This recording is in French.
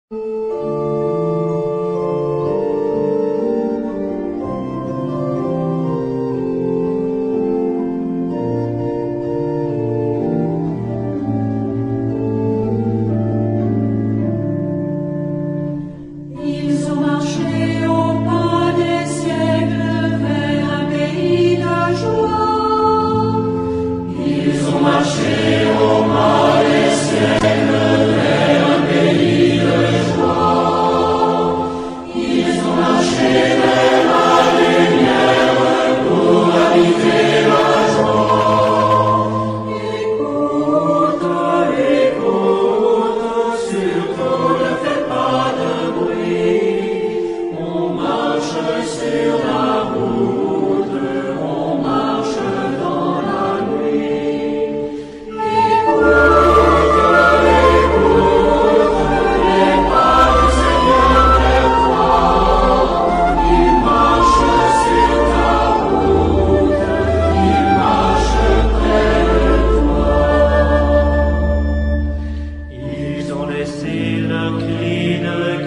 Ils ont marché au pas des siècles vers un pays de joie. Ils ont marché au pas des siècles vers un pays de joie. Ils ont marché vers la lumière pour habiter la joie. Écoute, écoute, surtout ne fais pas de bruit. On marche sur la route, on marche dans la nuit. Écoute, écoute, les pas du Seigneur vers toi. Il marche sur ta route, il marche près de toi. Ils ont laissé le cri de